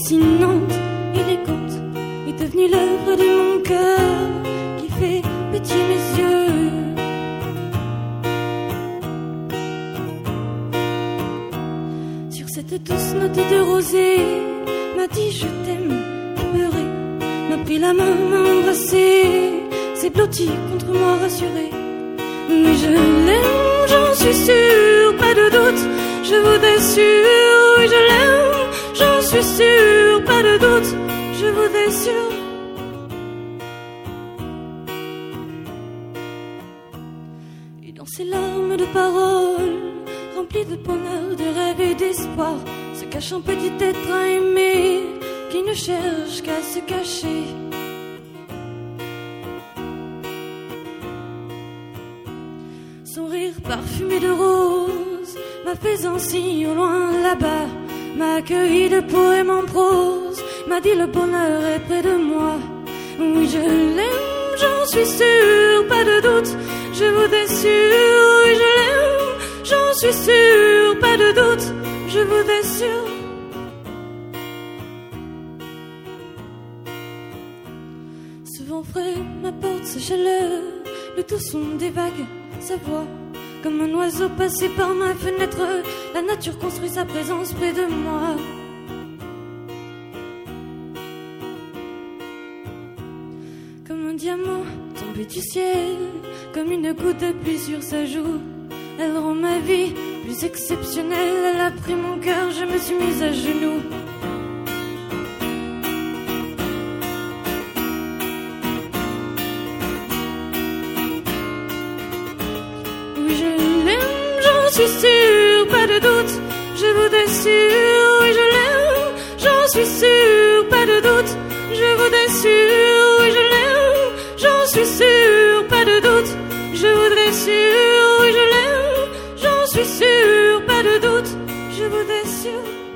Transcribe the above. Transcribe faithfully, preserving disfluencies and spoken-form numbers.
fascinante, élégante, est devenue l'œuvre de mon cœur qui fait pétiller mes yeux. Sur cette douce note de rosée, m'a dit je t'aime, apeuré, m'a pris la main, m'a embrassé, s'est blotti contre moi rassuré. Mais je l'aime, j'en suis sûre, pas de doute, je vous assure, oui je l'aime, j'en suis sûre, pas de doute, je vous assure. Et dans ces larmes de paroles, remplies de bonheur, de rêve et d'espoir, se cache un petit être à aimer, qui ne cherche qu'à se cacher. Son rire parfumé de rose m'a fait un signe au loin là-bas, m'a accueilli de poèmes en prose, m'a dit le bonheur est près de moi. Oui je l'aime, j'en suis sûre, pas de doute, je vous assure, oui je l'aime, j'en suis sûre, pas de doute, je vous assure. Ce vent frais m'apporte sa chaleur, le doux son des vagues, sa voix, comme un oiseau passé par ma fenêtre, la nature construit sa présence près de moi. Comme un diamant tombé du ciel, comme une goutte de pluie sur sa joue, elle rend ma vie plus exceptionnelle. Elle a pris mon cœur, je me suis mise à genoux. Je suis sûre, pas de doute, je vous assure, oui je l'aime, j'en suis sûre, pas de doute, je vous assure, oui je l'aime, j'en suis sûre, pas de doute, je vous assure, oui je l'aime, j'en suis sûre, pas de doute, je vous assure.